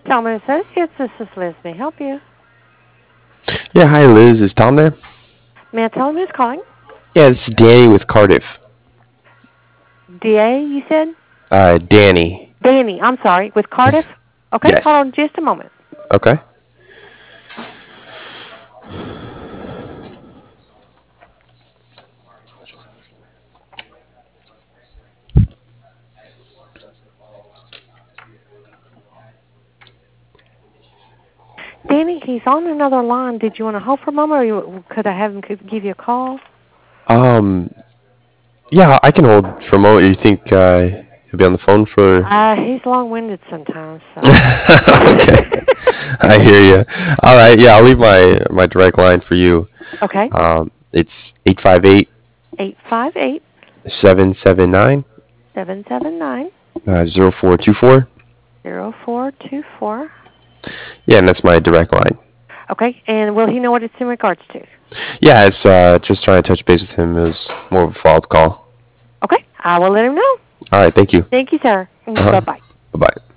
Thelma Associates, this is Liz. May I help you? Yeah, hi Liz. Is Tom there? May I tell him who's calling? Yeah, this is Danny with Cardiff. DA, you said? Danny. Danny, I'm sorry, with Cardiff? Yes. Okay, hold Yes. on just a moment. Okay. Danny, he's on another line. Did you want to hold for a moment, or could I have him give you a call? Um. Yeah, I can hold for a moment. You think he'll be on the phone for? He's long-winded sometimes, so. Okay. I hear you. All right. Yeah, I'll leave my direct line for you. Okay. It's 858 858 779 779 0424. 0424. Yeah, and that's my direct line. Okay, and will he know what it's in regards to? Yeah, it's just trying to touch base with him. It was more of a follow-up call. Okay, I will let him know. All right. Thank you. Thank you, sir. Uh huh. Bye-bye. Bye bye.